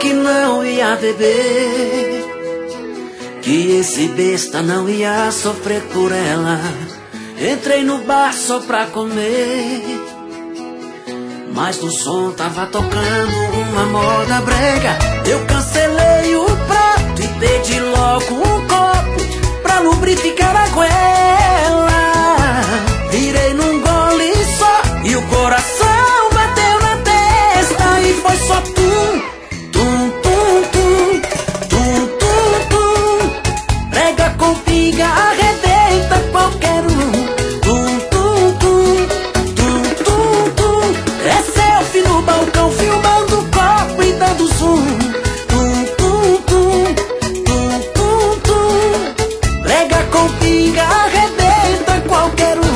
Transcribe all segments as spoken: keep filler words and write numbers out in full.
que não ia beber, que esse besta não ia sofrer por ela. Entrei no bar só pra comer, mas no som tava tocando uma moda brega. Eu cancelei o prato e pedi logo um copo pra lubrificar a goela. Virei num gole só e o coração bateu na testa. E foi só tum, tum, tum, tum, tum, tum, tum. Prega com pinga arrebenta qualquer um. Tum, tum, tum, tum, tum, tum. É selfie no balcão filmando o copo e dando zoom. Tum, tum, tum, tum, tum, tum. Prega com pinga arrebenta qualquer um.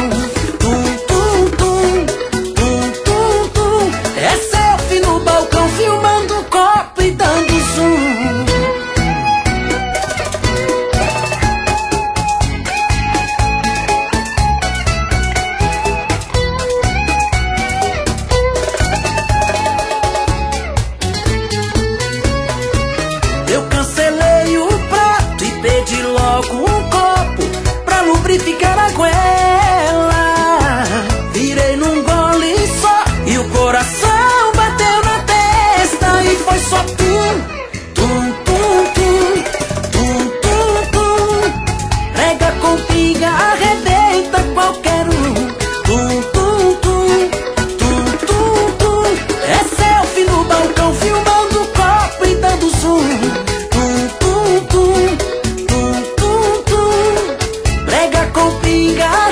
Lubrificar a goela. Virei num gole só e o coração bateu na testa. E foi só tum, tum, tum, tum, tum, tum, tum. Prega com pinga arrebenta qualquer um. Tum, tum, tum, tum, tum, tum. É selfie no balcão filmando o copo e dando zoom. Tum, tum, tum, tum, tum, tum. Prega com pinga